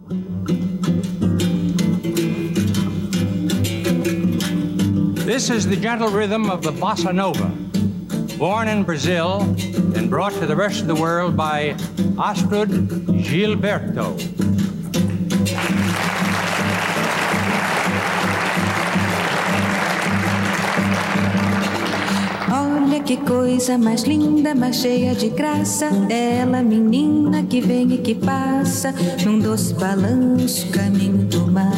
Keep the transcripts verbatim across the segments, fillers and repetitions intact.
This is the gentle rhythm of the bossa nova, born in Brazil and brought to the rest of the world by Astrid Gilberto. Olha que coisa mais linda, mais cheia de graça. Ela, menina que vem e que passa num doce balanço, caminho do mar.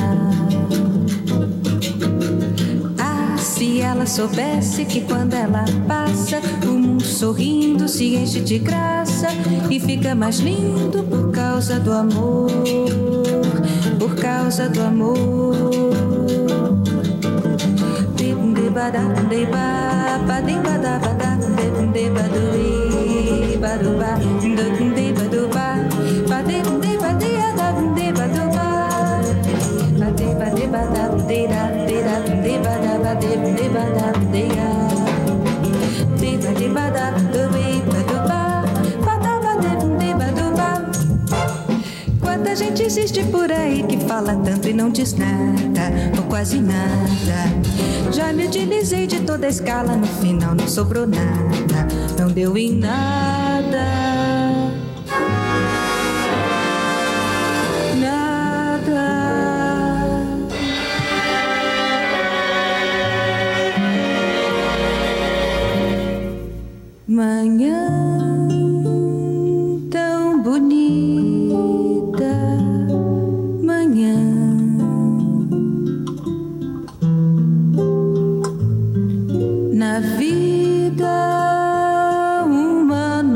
Ah, se ela soubesse que quando ela passa, o mundo sorrindo se enche de graça e fica mais lindo por causa do amor, por causa do amor. Quanta gente existe por aí que fala tanto e não diz nada, ou quase nada. Já me utilizei de toda a escala, no final não sobrou nada, não deu em nada. Nada. Manhã tão bonita, manhã. Na vida uma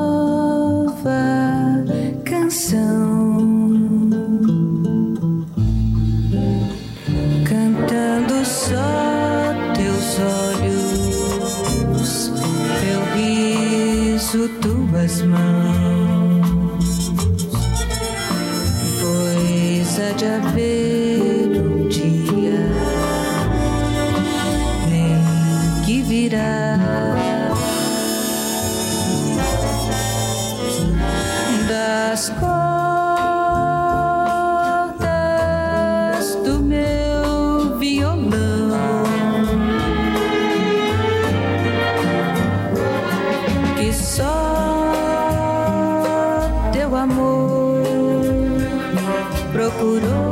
nova canção, cantando só teus olhos, teu riso, tuas mãos, pois há de haver um dia que virá das cordas do meu violão, que só teu amor procurou.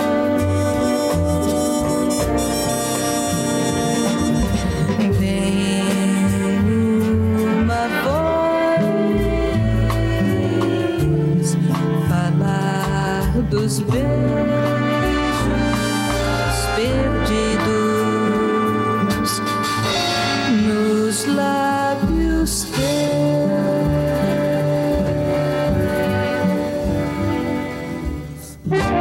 Dos beijos perdidos nos lábios teus.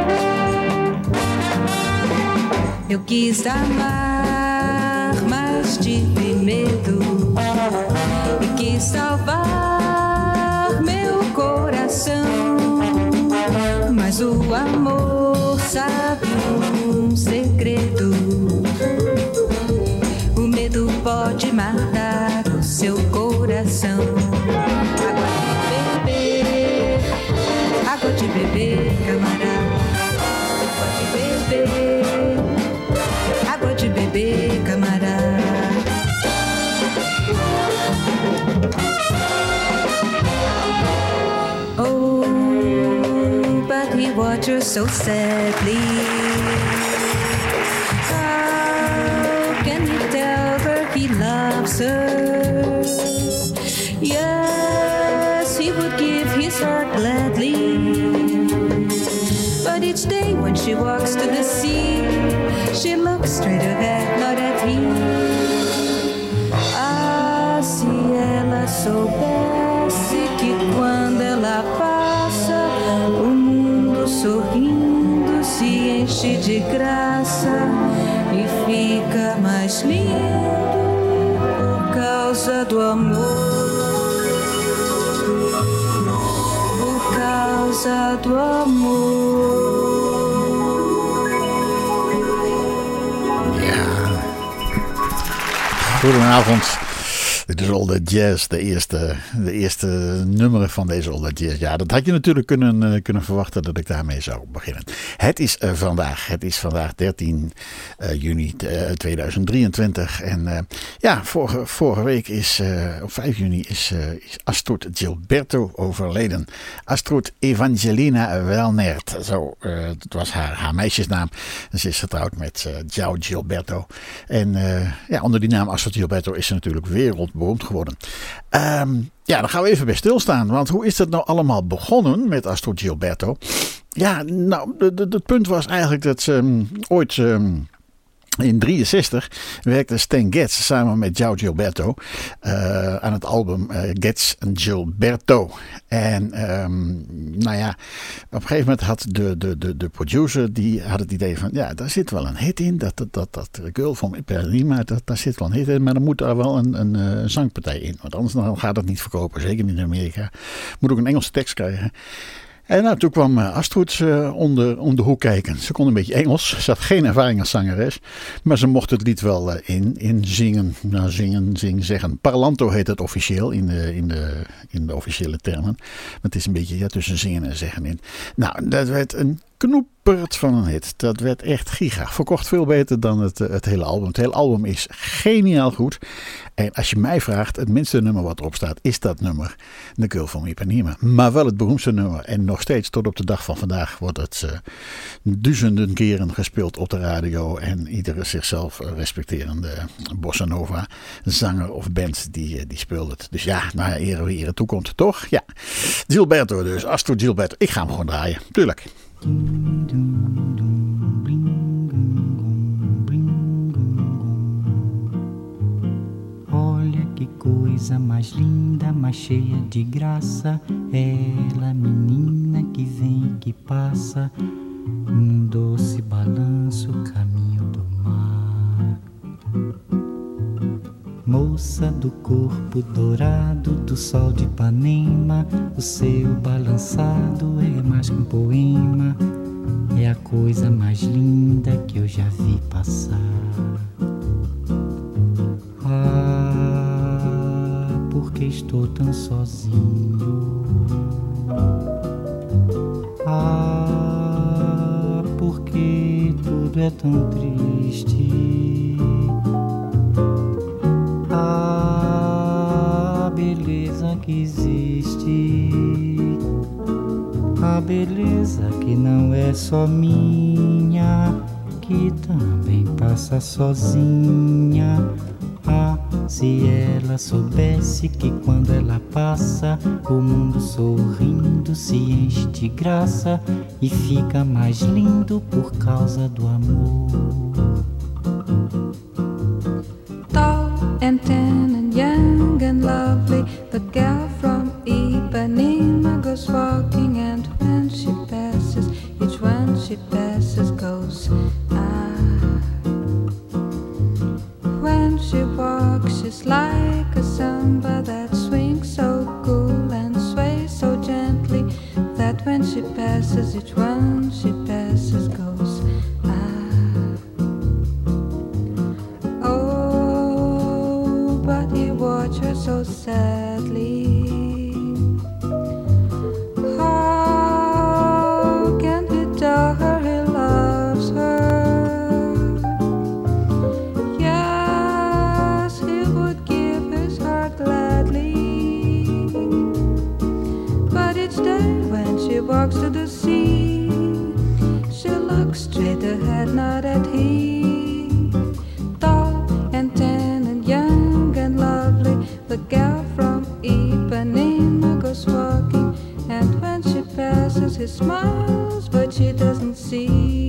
Eu quis amar, mas tive medo e quis salvar meu coração. Mas o amor sabe um segredo. O medo pode matar o seu coração. Água de beber, água de beber, camarada. Água de beber, água de beber, camarada. Water so sadly. How can he tell her he loves her? Yes, he would give his heart gladly. But each day when she walks to the sea, she looks straight ahead, not at him. Ah, se ela soubesse que quando ela passa, o mundo sorrindo se enche de graça e fica mais lindo por causa do amor, por causa do amor. Goedenavond. Dit is All That Jazz, de eerste, de eerste nummer van deze All That Jazz. Ja, dat had je natuurlijk kunnen, uh, kunnen verwachten dat ik daarmee zou beginnen. Het is uh, vandaag, het is vandaag dertien juni tweeduizend drieëntwintig. En uh, ja, vorige, vorige week is, uh, op vijf juni is, uh, is Astrud Gilberto overleden. Astrud Evangelina Welnert, zo, uh, dat was haar, haar meisjesnaam. En ze is getrouwd met uh, João Gilberto. En uh, ja, onder die naam Astrud Gilberto is ze natuurlijk wereldberoemd geworden. Um, ja, dan gaan we even bij stilstaan. Want hoe is dat nou allemaal begonnen met Astrud Gilberto? Ja, nou, het punt was eigenlijk dat ze um, ooit... Um, In drieënzestig werkte Stan Getz samen met João Gilberto uh, aan het album uh, Getz en Gilberto. En um, nou ja, op een gegeven moment had de, de, de, de producer die had het idee van, ja, daar zit wel een hit in. Dat, dat, dat, dat Girl from Ipanema, dat, daar zit wel een hit in. Maar dan moet daar wel een, een, een zangpartij in. Want anders dan gaat het niet verkopen, zeker niet in Amerika. Moet ook een Engelse tekst krijgen. En nou, toen kwam Astrud uh, om, de, om de hoek kijken. Ze kon een beetje Engels. Ze had geen ervaring als zangeres. Maar ze mocht het lied wel uh, in, in zingen. Nou, zingen, zingen, zeggen. Parlanto heet het officieel in de, in de, in de officiële termen. Maar het is een beetje ja, tussen zingen en zeggen in. Nou, dat werd een knoepert van een hit. Dat werd echt giga. Verkocht veel beter dan het, het hele album. Het hele album is geniaal goed. En als je mij vraagt, het minste nummer wat erop staat, is dat nummer The Girl from Ipanema. Maar wel het beroemdste nummer. En nog steeds tot op de dag van vandaag wordt het uh, duizenden keren gespeeld op de radio. En iedere zichzelf respecterende bossa nova zanger of band die, die speelt het. Dus ja, nou ja, ere wie ere toekomt, toch? Ja. Gilberto dus, Astrud Gilberto. Ik ga hem gewoon draaien, tuurlijk. Olha que coisa mais linda, mais cheia de graça. Ela, menina que vem e que passa, num doce balanço, caminho do mar. Moça do corpo dourado do sol de Ipanema, o seu balançado é mais que um poema. É a coisa mais linda que eu já vi passar. Ah, porque estou tão sozinho. Ah, porque tudo é tão triste. A beleza que existe, a beleza que não é só minha, que também passa sozinha. Ah, se ela soubesse que quando ela passa, o mundo sorrindo se enche de graça e fica mais lindo por causa do amor. And tan and young and lovely, the girl from Ipanema goes walking, and when she passes, each one she passes goes ah. When she walks, she's like a samba that swings so cool and sways so gently, that when she passes, each one she passes goes ah. Watch her so sadly. How can he tell her he loves her? Yes, he would give his heart gladly. But each day when she walks to the sea, she looks straight ahead, not at him. Tall and tan and young and lovely, the girl from Ipanema goes walking, and when she passes, he smiles, but she doesn't see.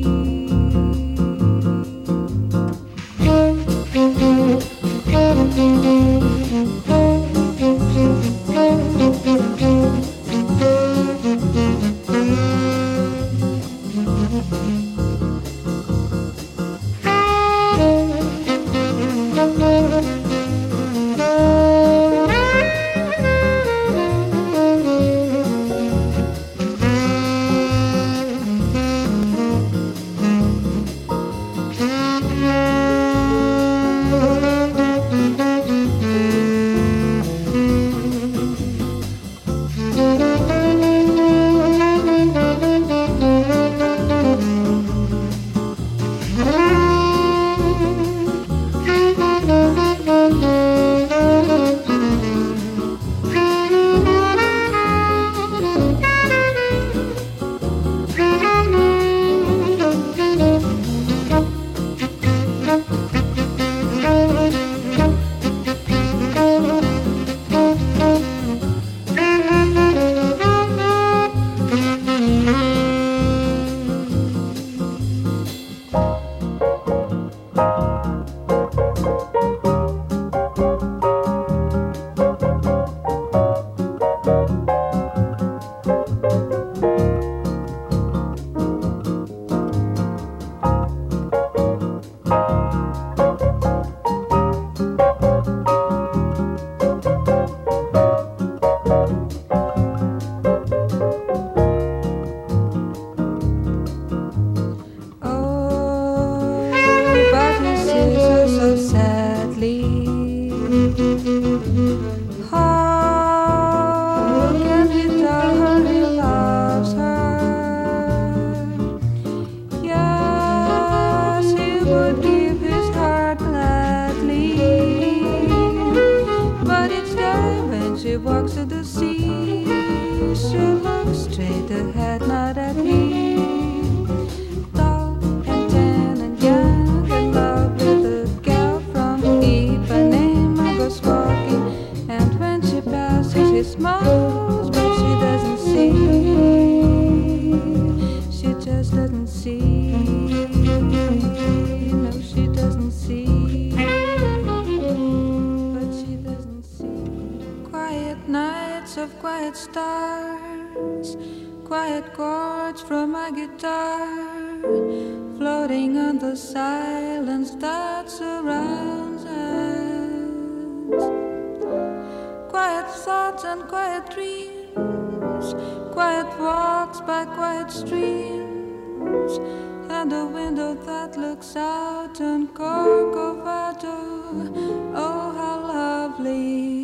quiet stars, quiet chords from my guitar, floating on the silence that surrounds us. Quiet thoughts and quiet dreams, quiet walks by quiet streams, and a window that looks out on Corcovado. Oh, how lovely.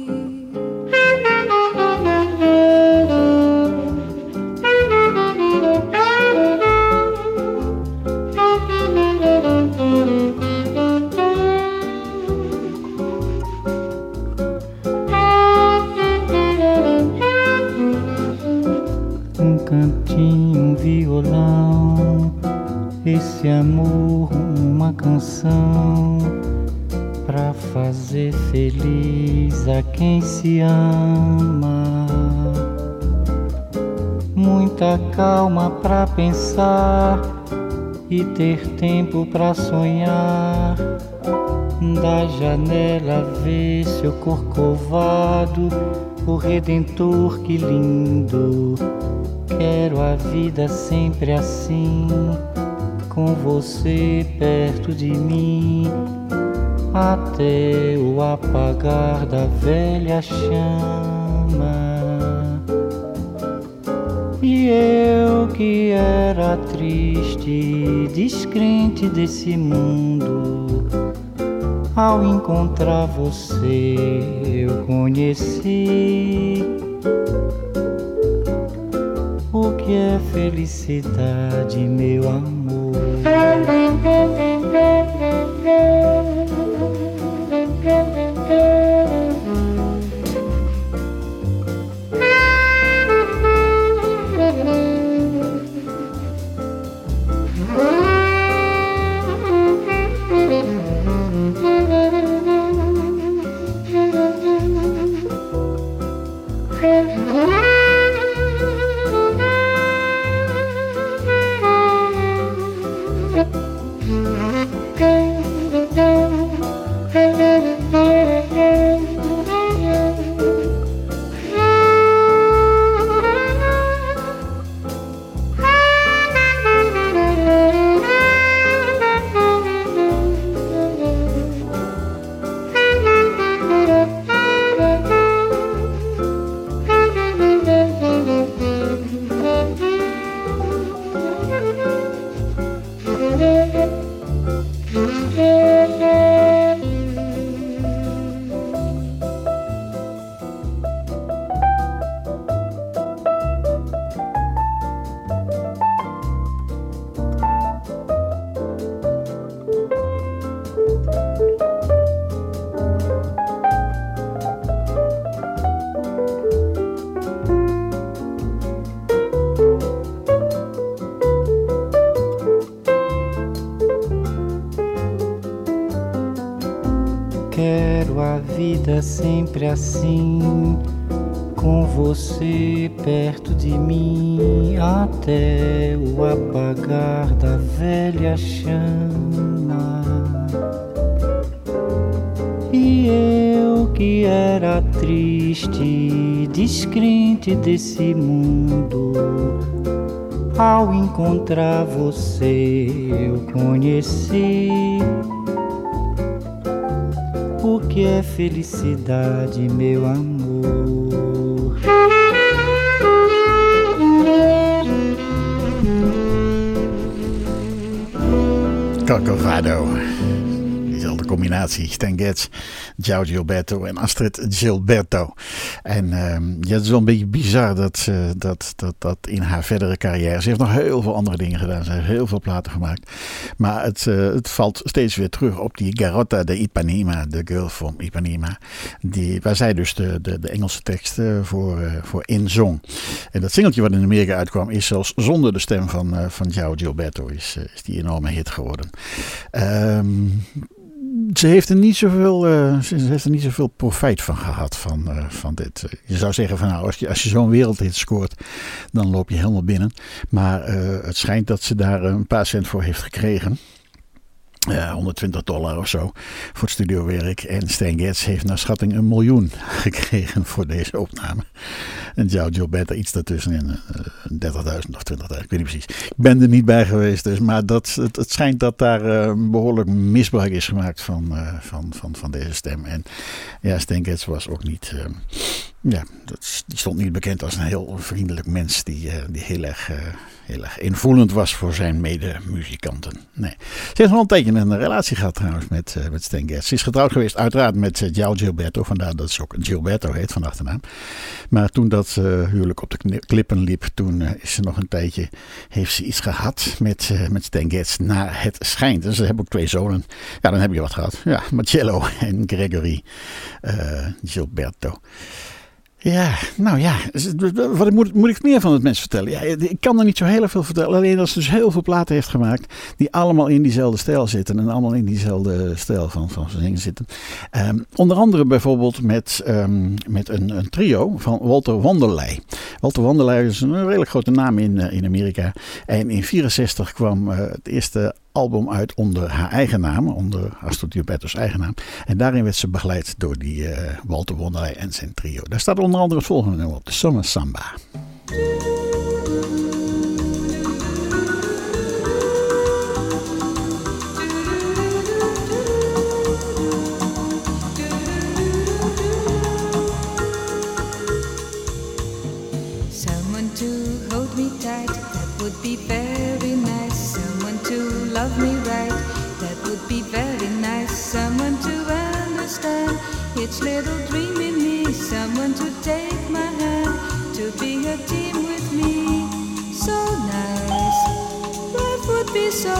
Um cantinho, um violão, esse amor, uma canção pra fazer feliz a quem se ama. Muita calma pra pensar e ter tempo pra sonhar. Da janela ver seu corcovado, o Redentor, que lindo. Quero a vida sempre assim, com você perto de mim, até o apagar da velha chama. E eu que era triste, descrente desse mundo, ao encontrar você eu conheci o que é felicidade, meu amor. Quero a vida sempre assim, com você perto de mim, até o apagar da velha chama. E eu que era triste, descrente desse mundo, ao encontrar você eu conheci o que é felicidade, meu amor. Corcovado. Diezelfde combinatie, Stan Getz, João Gilberto en Astrid Gilberto. En uh, ja, het is wel een beetje bizar dat, uh, dat, dat, dat in haar verdere carrière... Ze heeft nog heel veel andere dingen gedaan. Ze heeft heel veel platen gemaakt. Maar het, uh, het valt steeds weer terug op die Garota de Ipanema, de Girl from Ipanema. Die, waar zij dus de, de, de Engelse tekst uh, voor, uh, voor inzong. En dat singeltje wat in Amerika uitkwam is zelfs zonder de stem van, uh, van João Gilberto is, uh, is die enorme hit geworden. Um, Ze heeft er niet zoveel, uh, ze heeft er niet zoveel profijt van gehad van, uh, van dit. Je zou zeggen van nou, als je, als je zo'n wereldhit scoort, dan loop je helemaal binnen. Maar uh, het schijnt dat ze daar een paar cent voor heeft gekregen. Uh, honderdtwintig dollar of zo voor het studiowerk. En Stan Getz heeft naar schatting een miljoen gekregen voor deze opname. En João Gilberto iets daartussen in uh, dertigduizend of twintigduizend, ik weet niet precies. Ik ben er niet bij geweest, dus, maar dat, het, het schijnt dat daar uh, behoorlijk misbruik is gemaakt van, uh, van, van, van deze stem. En ja, Stan Getz was ook niet... Uh, ja, dat, die stond niet bekend als een heel vriendelijk mens die, uh, die heel erg... Uh, heel erg invoelend was voor zijn medemuzikanten. Nee. Ze heeft al een tijdje een relatie gehad trouwens met, uh, met Stan Getz. Ze is getrouwd geweest uiteraard met uh, João Gilberto. Vandaar dat ze ook Gilberto heet van achternaam. Maar toen dat uh, huwelijk op de klippen liep, toen uh, is ze nog een tijdje, heeft ze iets gehad met, uh, met Stan Getz naar het schijnt. En ze hebben ook twee zonen. Ja, dan heb je wat gehad. Ja, Marcello en Gregory uh, Gilberto. Ja, nou ja, wat moet, moet ik meer van het mens vertellen? Ja, ik kan er niet zo heel veel vertellen. Alleen dat ze dus heel veel platen heeft gemaakt die allemaal in diezelfde stijl zitten. En allemaal in diezelfde stijl van, van zingen zitten. Um, onder andere bijvoorbeeld met, um, met een, een trio van Walter Wanderlei. Walter Wanderlei is een redelijk grote naam in, uh, in Amerika. En in vierenzestig kwam uh, het eerste album uit onder haar eigen naam, onder Astrud Gilberto's eigen naam. En daarin werd ze begeleid door die uh, Walter Wanderlei en zijn trio. Daar staat onder andere het volgende nummer op, de Summer Samba. Someone to hold me tight, that would be very nice. Someone to love me right, that would be very nice. Someone to understand each little dream in me. Someone to take my hand, to be a team with me. So nice, life would be so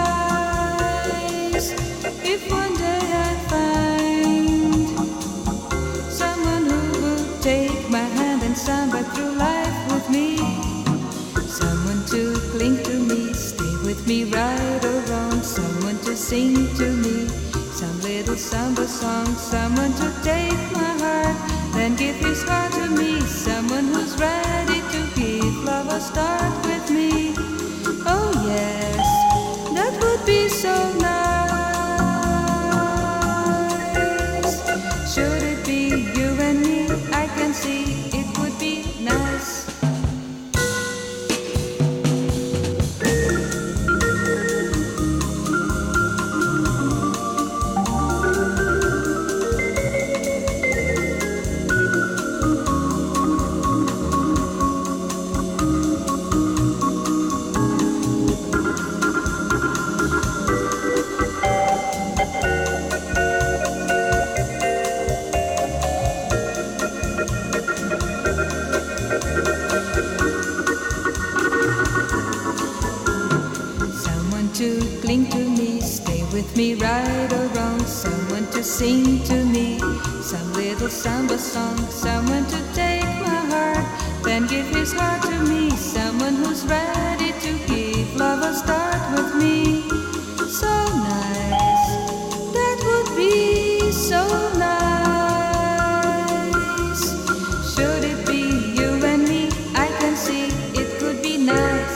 nice if one day I find someone who would take my hand and samba through life with me. Someone to cling to me, stay with me right or wrong. Someone to sing to me some little samba song. Someone to take my heart, then give his heart to me. Someone who's ready to give love a start with me. Oh yes, that would be so nice. Should it be you and me, I can see it would be nice. Me right or wrong, someone to sing to me some little samba song. Someone to take my heart, then give his heart to me. Someone who's ready to give love a start with me. So nice, that would be so nice. Should it be you and me, I can see it could be nice.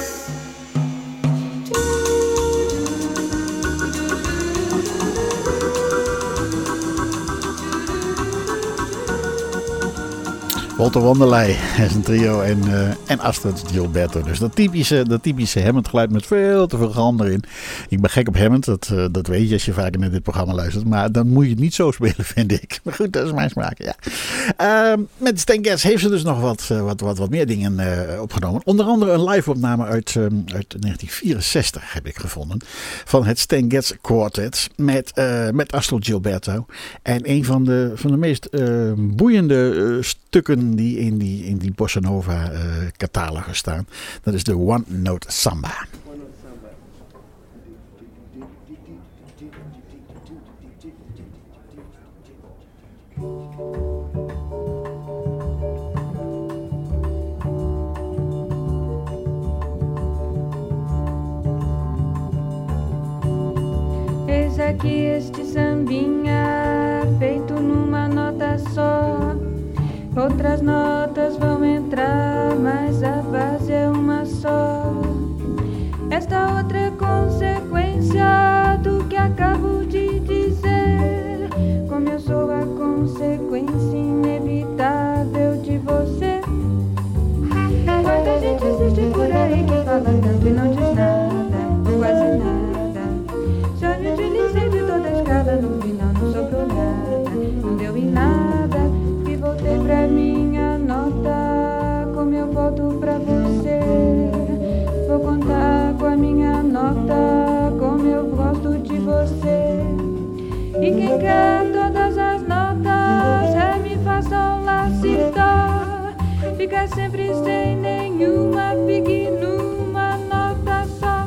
Walter Wanderlei en zijn trio en, uh, en Astrud Gilberto. Dus dat typische, dat typische Hammond geluid met veel te veel gram erin. Ik ben gek op Hammond, dat, uh, dat weet je als je vaker naar dit programma luistert. Maar dan moet je het niet zo spelen, vind ik. Maar goed, dat is mijn smaak, ja. Uh, met Stan Getz heeft ze dus nog wat, uh, wat, wat, wat meer dingen uh, opgenomen. Onder andere een live-opname uit, um, uit negentien vierenzestig heb ik gevonden. Van het Stan Getz Quartet met, uh, met Astrud Gilberto. En een van de, van de meest uh, boeiende uh, stukken die in die, in die Bossa Nova uh, catalogus staan. Dat is de One Note Samba. Eis aqui este sambinha feito numa nota só. Outras notas vão entrar, mas a base é uma só. Esta outra é consequência do que acaba. fala tanto e não diz nada, quase nada. Já me utilizei de toda a escada, no final não sobrou nada, não deu em nada. E voltei pra minha nota, como eu volto pra você. Vou contar com a minha nota, como eu gosto de você. E quem quer todas as notas, ré, mi, fá, sol, lá, si, dó, fica sempre sem nenhuma, fique numa nota só.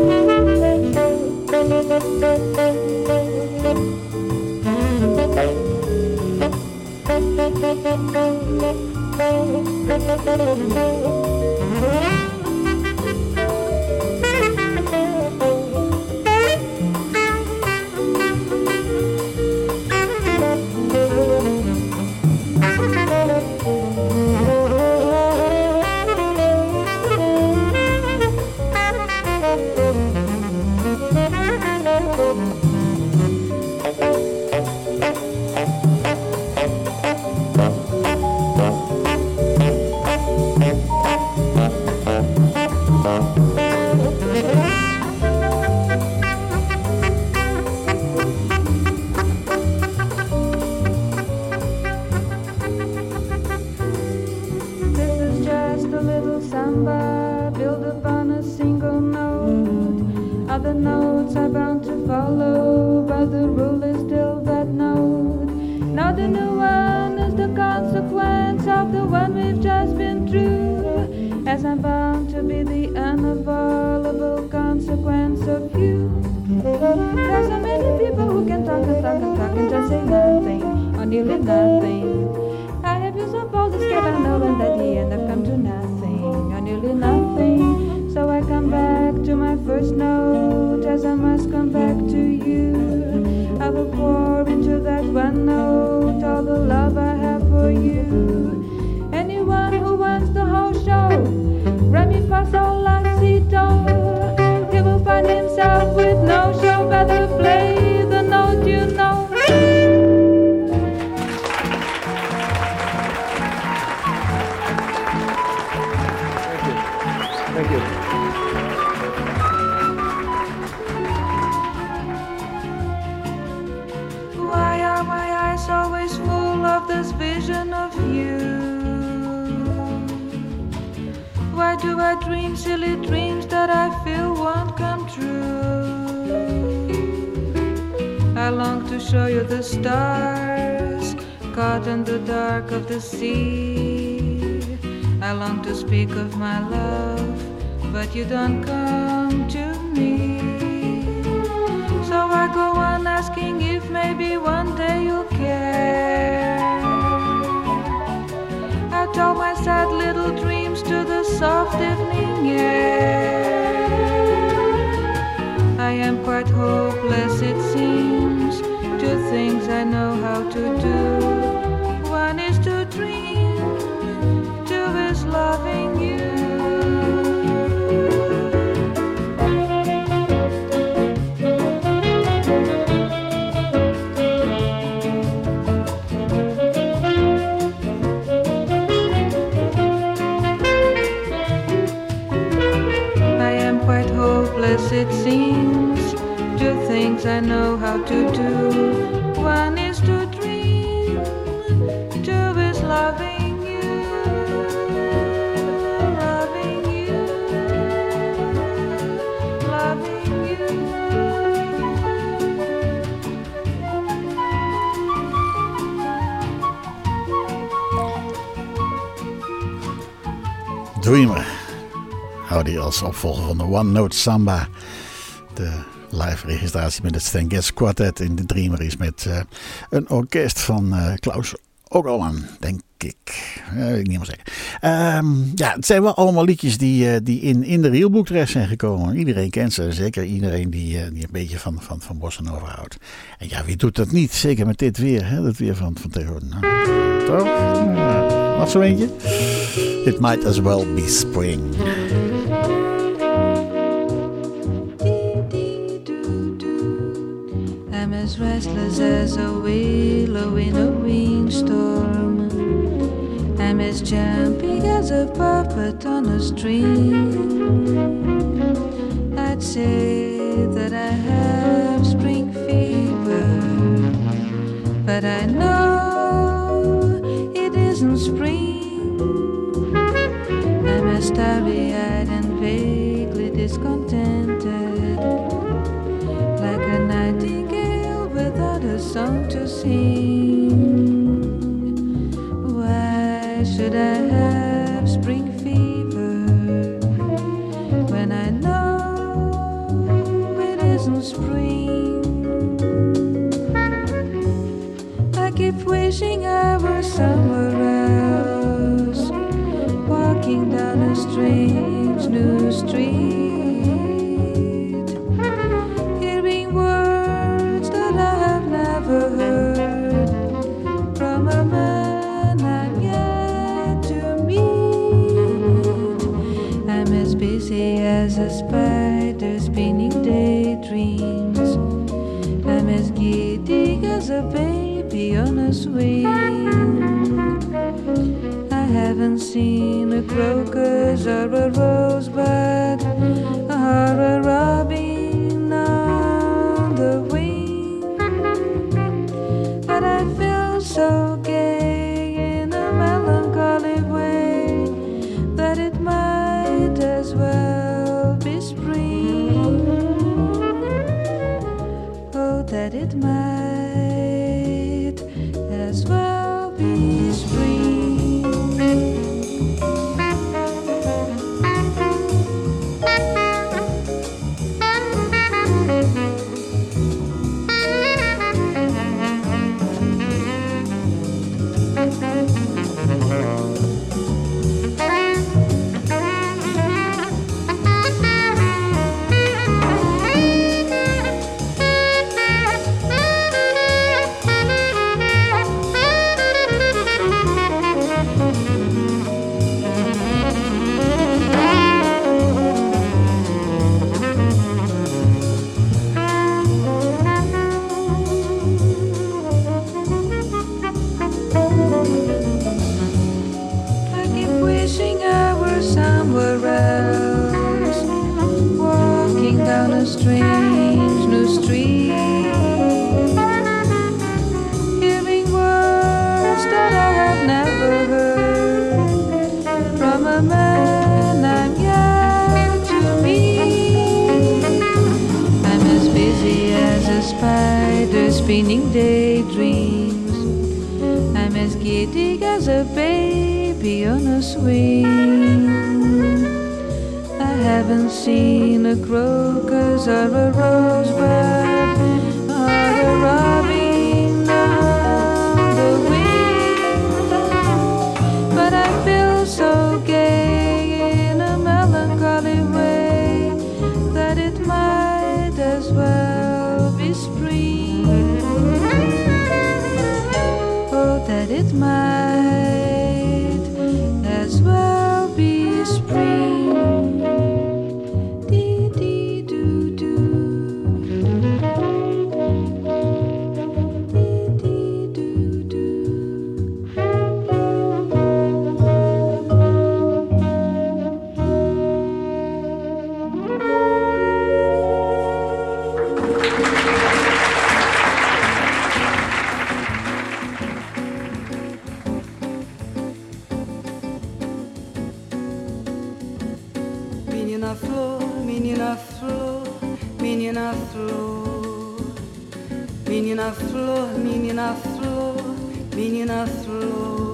You don't come to me, so I go on asking if maybe one day you'll care. I told my sad little dreams to the soft evening air. I am quite hopeless, it seems, two things I know how to do. One is to dream, two is loving you. It seems two things I know how to do. One is to dream, two is loving you, loving you, loving you. Dreamer. Hou die als opvolger van de One Note Samba. De live registratie met het Stan Getz Quartet in de Dreamer is met uh, een orkest van uh, Klaus Ogerman, denk ik. Uh, weet ik niet meer zeggen. Um, ja, het zijn wel allemaal liedjes die, uh, die in, in de Reelboek terecht zijn gekomen. Iedereen kent ze, zeker iedereen die, uh, die een beetje van, van, van Bossa Nova houdt. En ja, wie doet dat niet? Zeker met dit weer, hè? Dat weer van, van tegenwoordig. Nou, toch? Uh, nog zo eentje? It might as well be spring. I'm as restless as a willow in a windstorm. I'm as jumpy as a puppet on a string. say that I have spring fever, but I know it isn't spring. I'm as starry-eyed and vaguely discontented, like a nightingale without a song to sing. Why should I have spring fever when I know it isn't spring? I keep wishing I were somewhere else, walking down a strange new street, hearing words that I have never heard from a man I'm yet to meet. I'm as busy as a spider spinning daydreams. I'm as giddy as a baby on a swing. I haven't seen a crocus or a rosebud or a robin on the wing, but I feel so gay in a melancholy way that it might as well be spring. Oh, that it might as well be spring. Strange new street, hearing words that I have never heard from a man I'm yet to meet. I'm as busy as a spider spinning daydreams. I'm as giddy as a baby on a swing. I haven't seen a crocus or a rosebud or a robin on the wing, but I feel so gay in a melancholy way that it might as well be spring. Oh, that it might as well be spring. Menina flor, menina flor, menina flor, menina flor, menina flor, menina flor.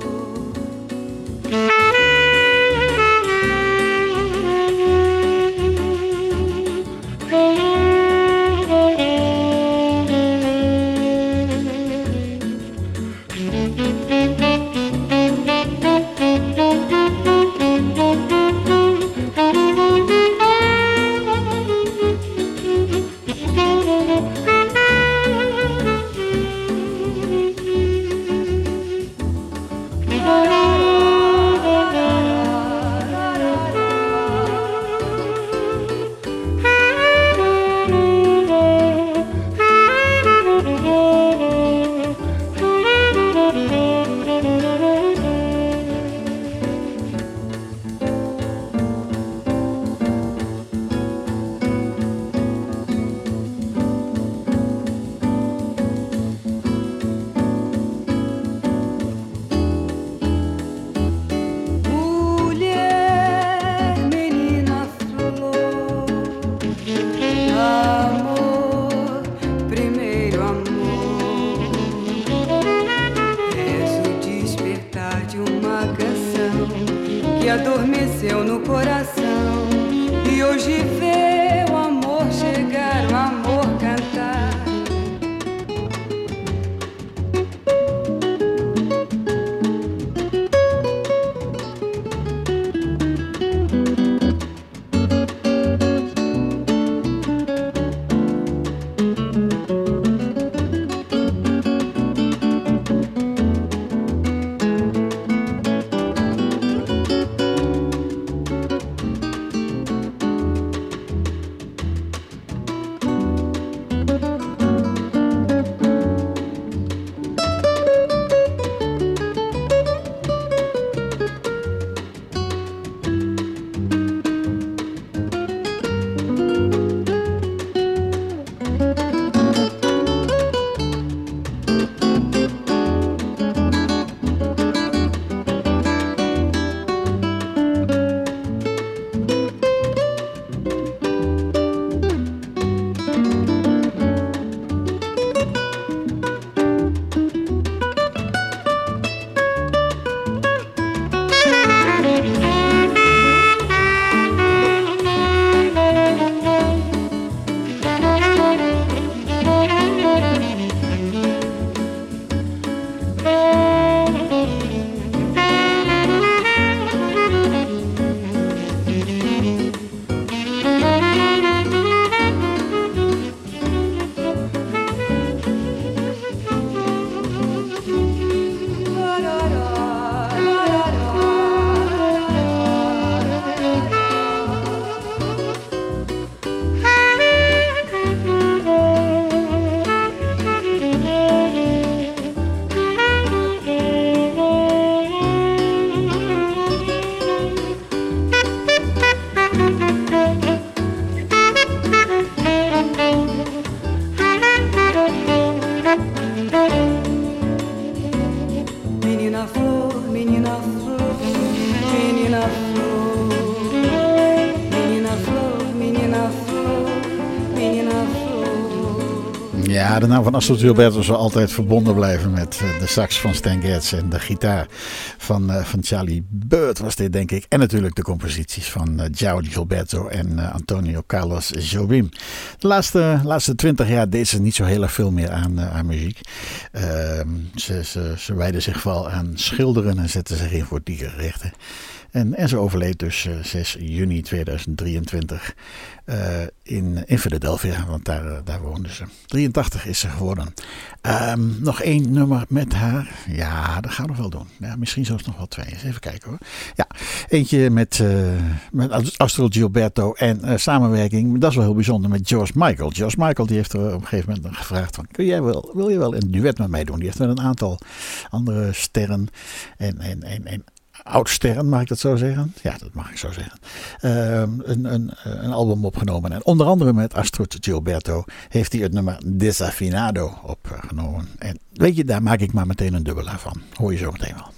Ja, de naam van Astor Gilberto zal altijd verbonden blijven met de sax van Stan Getz en de gitaar van, uh, van Charlie Byrd was dit, denk ik. En natuurlijk de composities van uh, João Gilberto en uh, Antonio Carlos Jobim. De laatste, laatste twintig jaar deed ze niet zo heel erg veel meer aan, uh, aan muziek. Uh, ze, ze, ze wijden zich vooral aan schilderen en zetten zich in voor dierenrechten. En, en ze overleed dus uh, zes juni tweeduizend drieëntwintig uh, in, in Philadelphia, want daar, uh, daar woonde ze. drieëntachtig is ze geworden. Um, nog één nummer met haar. Ja, dat gaan we nog wel doen. Ja, misschien zelfs nog wel twee. Eens even kijken hoor. Ja, eentje met, uh, met Astor Gilberto en uh, samenwerking. Dat is wel heel bijzonder met George Michael. George Michael die heeft er op een gegeven moment gevraagd van, kun jij wel, wil je wel een duet met mij doen? Die heeft met een aantal andere sterren en, en, en, en oudsterren, mag ik dat zo zeggen? Ja, dat mag ik zo zeggen. Uh, een, een, een album opgenomen. En onder andere met Astor Gilberto heeft hij het nummer Desafinado opgenomen. En weet je, daar maak ik maar meteen een dubbelaar van. Hoor je zo meteen wel.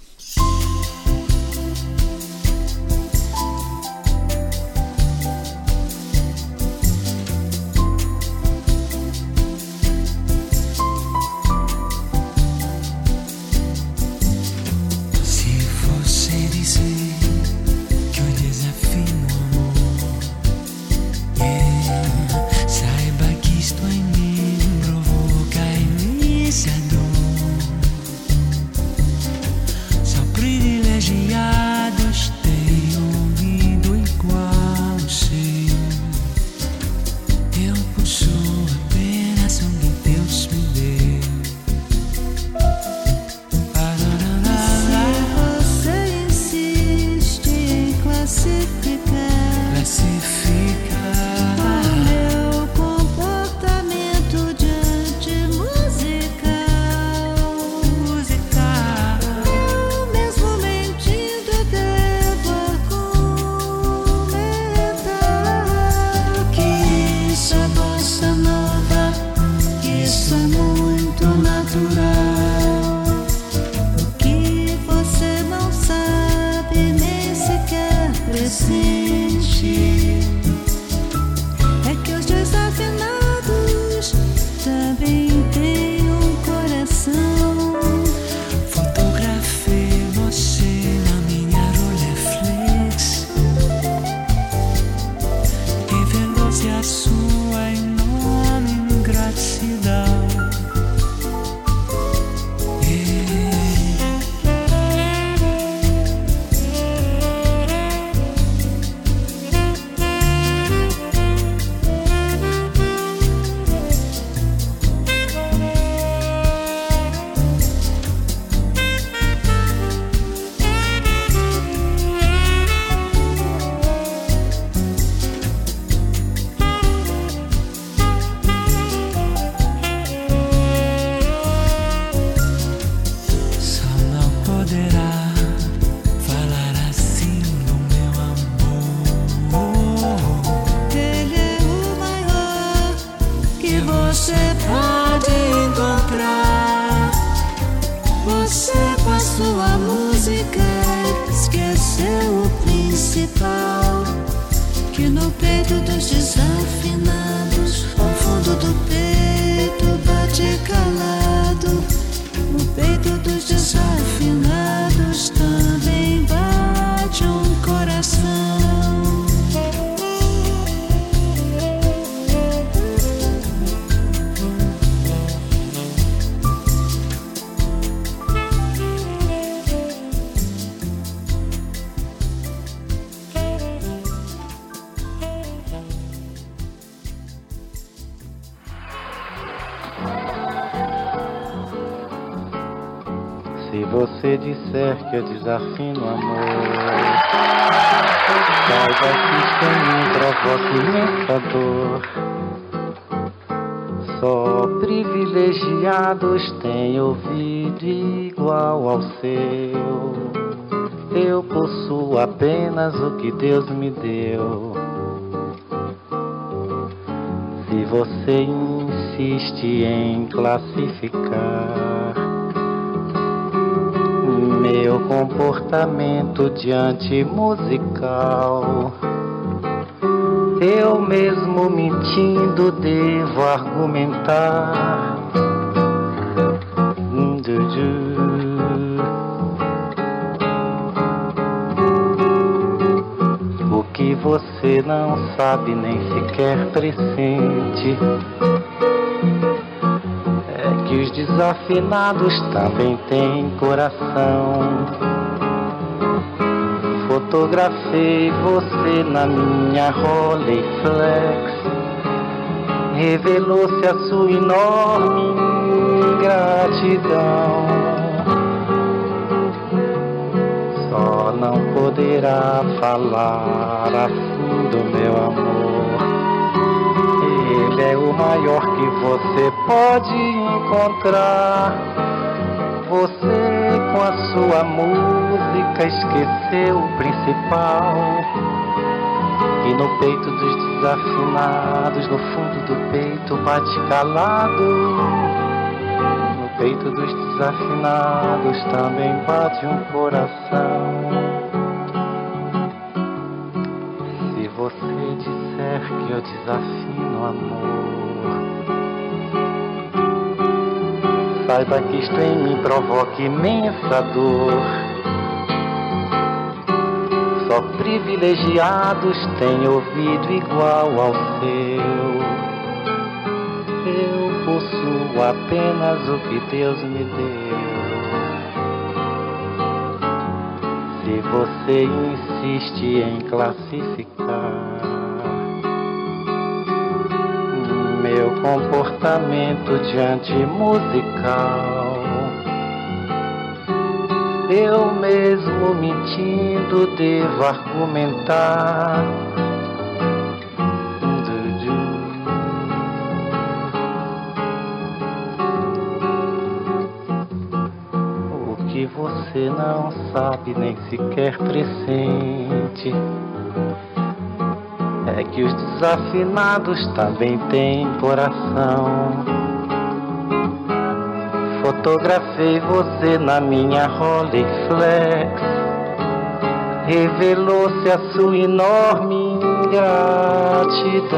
Se você disser que eu desafino amor, saiba que isto em mim provoca imensa dor. Só privilegiados têm ouvido igual ao seu. Eu possuo apenas o que Deus me deu. Se você insiste em classificar meu comportamento diante musical, Eu mesmo mentindo devo argumentar. O que você não sabe nem sequer pressente é que os desafinados também têm coração. Fotografei você na minha Rolleiflex. Revelou-se a sua enorme ingratidão. Só não poderá falar assim do meu amor. Ele é o maior que você pode encontrar. Você com a sua música esqueceu o principal. E no peito dos desafinados, no fundo do peito bate calado. No peito dos desafinados também bate um coração. Se você disser que eu desafino amor, saiba que isto em mim provoca imensa dor. Só privilegiados têm ouvido igual ao seu. Eu possuo apenas o que Deus me deu. Se você insiste em classificar meu comportamento diante musical, eu mesmo mentindo devo argumentar. O que você não sabe nem sequer pressente é que os desafinados também têm coração. Fotografei você na minha Rolleiflex. Revelou-se a sua enorme ingratidão.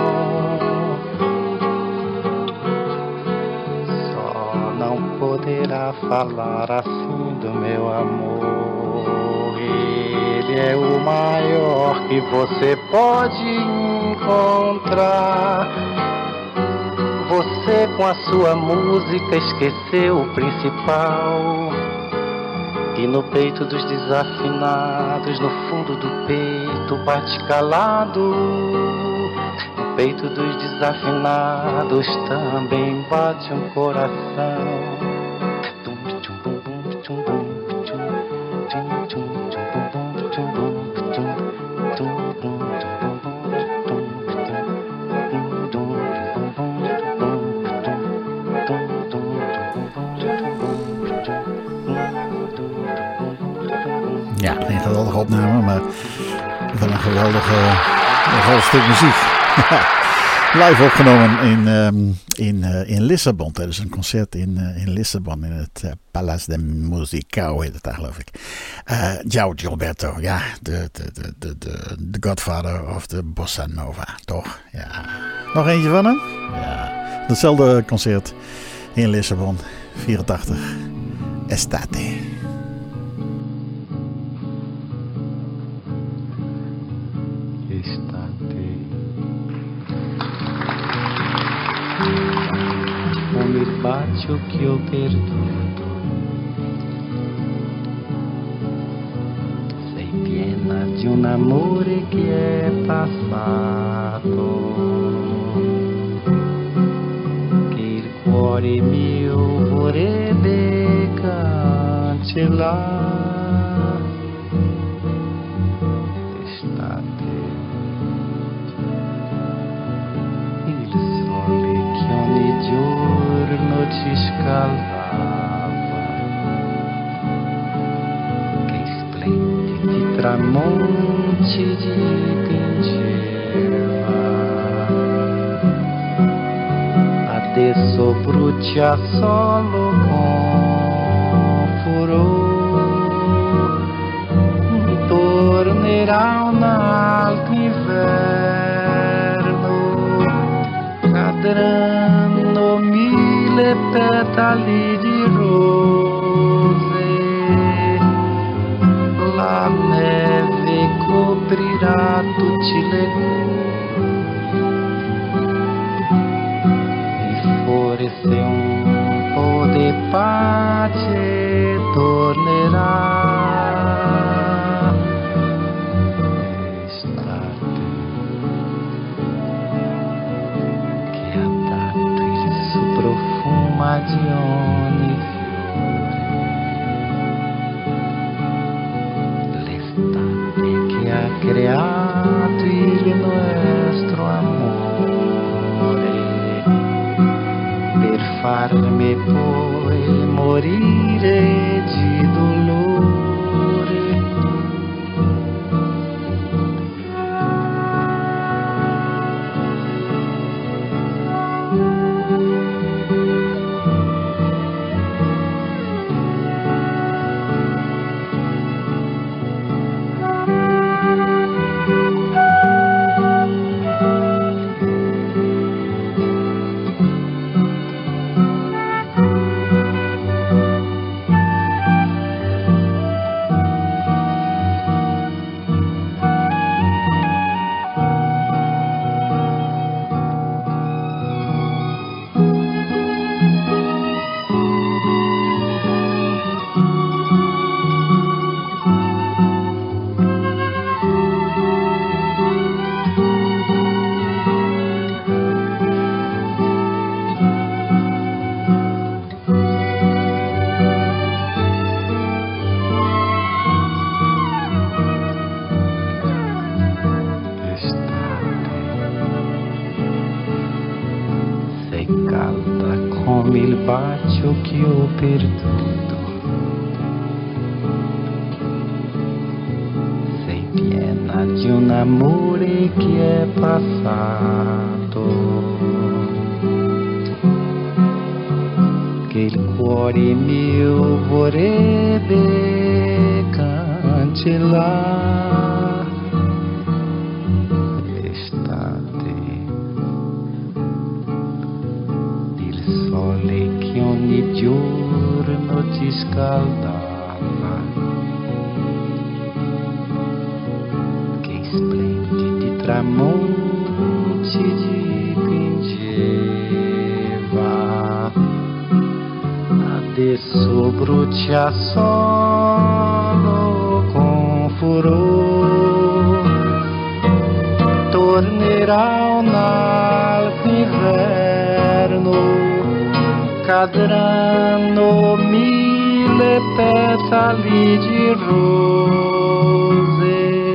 Só não poderá falar assim do meu amor. Ele é o maior que você pode encontrar. Você com a sua música esqueceu o principal. E no peito dos desafinados, no fundo do peito bate calado. No peito dos desafinados também bate um coração. Ja, geen geweldige opname, maar wel een geweldige, een geweldig stuk muziek. Live opgenomen in, um, in, uh, in Lissabon, tijdens een concert in, uh, in Lissabon, in het uh, Palace de Musicao heet het daar, geloof ik. Uh, João Gilberto, ja, de, de, de, de, de, de godfather of de bossa nova, toch? Ja. Nog eentje van hem? Ja. Hetzelfde concert in Lissabon, vierentachtig. Estate. Me bate o que eu perdoo. Sei piena di un amore che è passato, che il cuore mio vorrebbe cancellare. Estate, il sole che ogni giorno ci scaldava, che splendidi tramonti dipingeva, adesso brucia solo con furore, tornerà un altro inverno cadranno mille petali di rose, la neve coprirà tutti le gugli, e forse un po' di pace tornerà. Di ogni fiore, l'estate che ha creato il nostro amore, per farmi poi morire di dolore. Bacio che ho perduto, sei piena di un amore che è passato, che il cuore mio vorrebbe cancellare. L'estate, il sole che ogni giorno ti scaldava, che splendidi tramonti dipingeva, adesso brucia solo con furore, tornerà un altro inverno, cadranno mille petali di rose,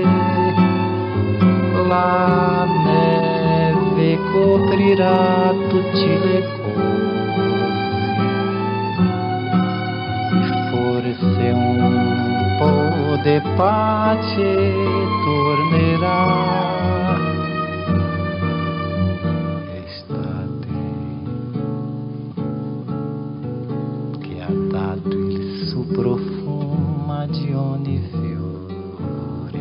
la neve coprirà tutte le cose, e forse un po' di pace tornerà. Profuma di ogni fiore,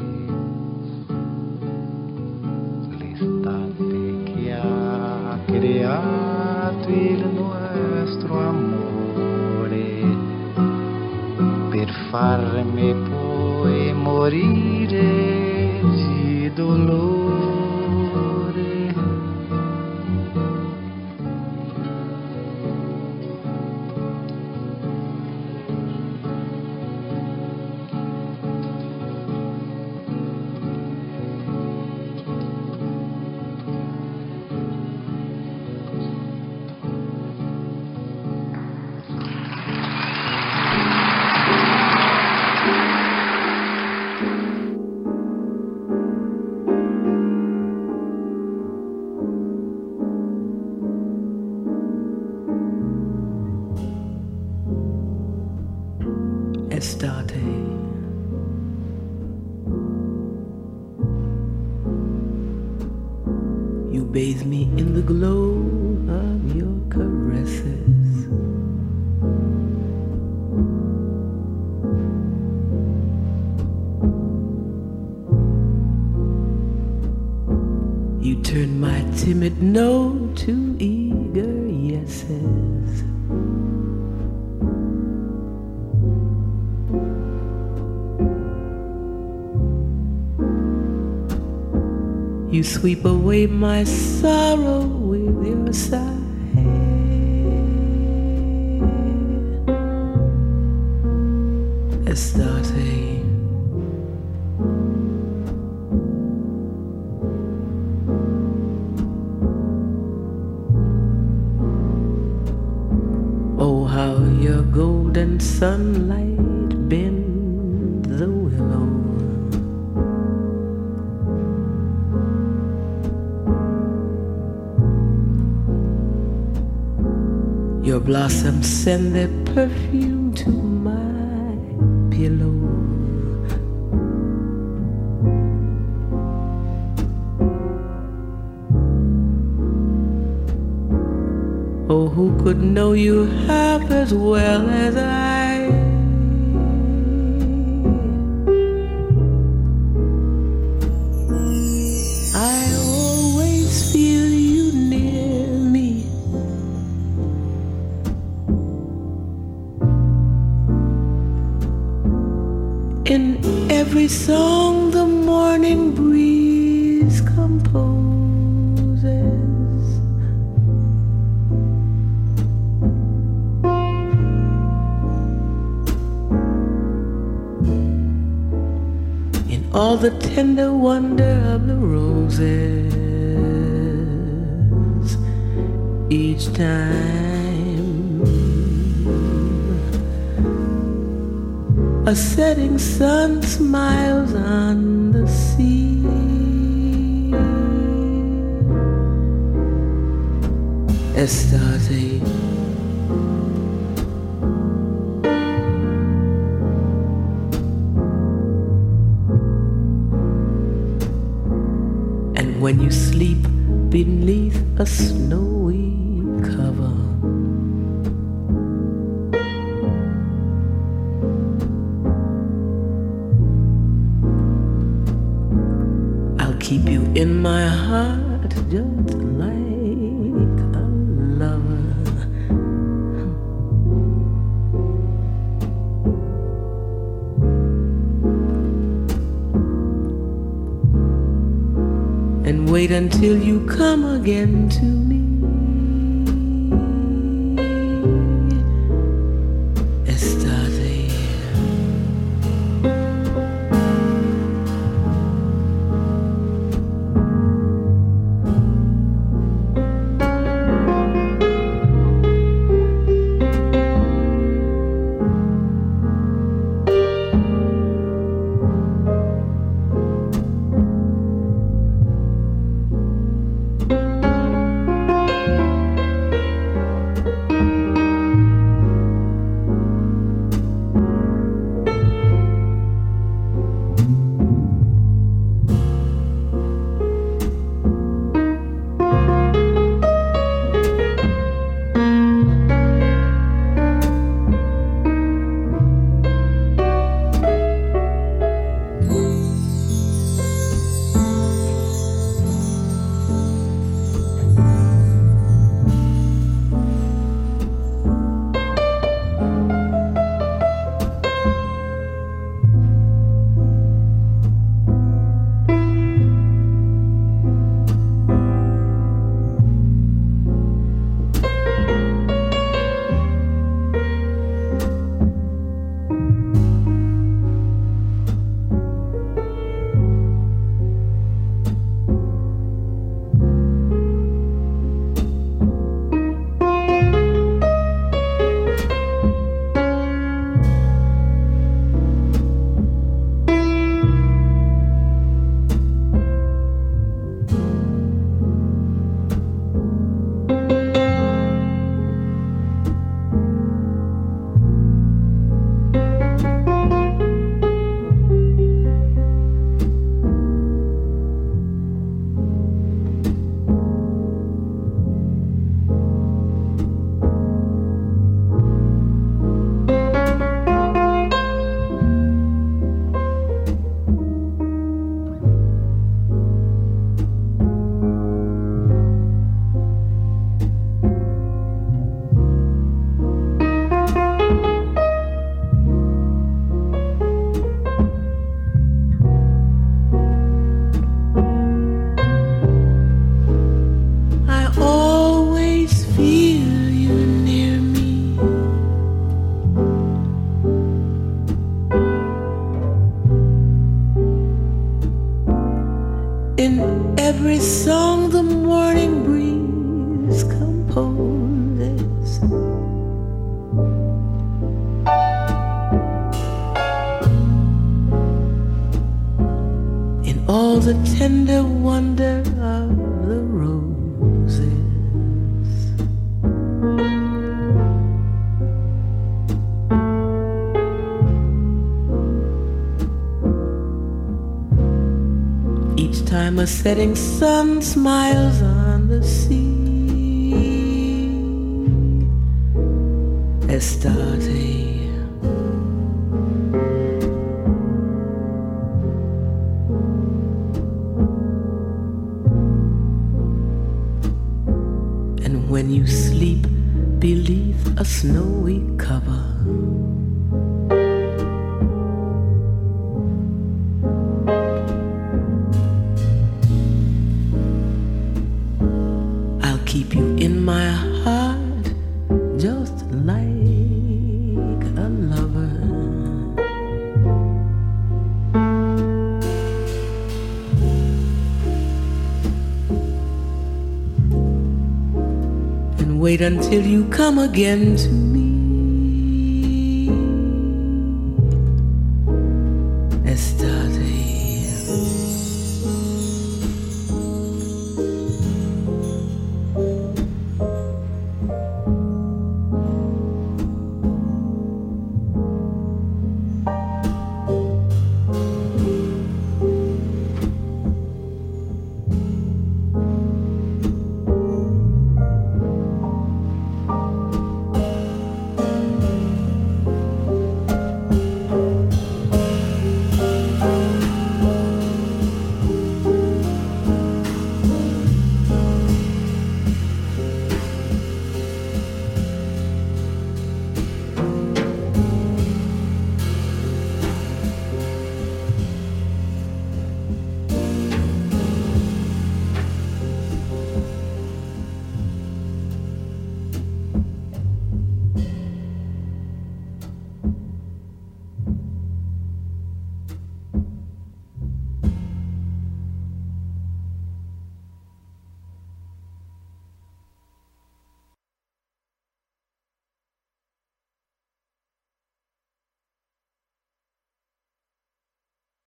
l'estate che ha creato il nostro amore, per farmi poi morire di dolore. Estate. You bathe me in the glow of your caresses. You turn my timid no to eager yeses. You sweep away my sorrow with your sigh. Estate. Oh, how your golden sunlight bends the willow. Your blossoms send their perfume to my pillow. Oh, who could know you half as well as I? I always feel you near me. In every song the morning breeze composes. In all the tender wonder of the roses, each time a setting sun smiles on the sea. Estate. And when you sleep beneath a snowy cover, keep you in my heart just like a lover. And wait until you come again to me. tender wonder of the roses. Each time a setting sun smiles on the sea, Estate. And when you sleep beneath a snowy cover, I'll keep you in my heart just like a lover. And wait until you come again to me.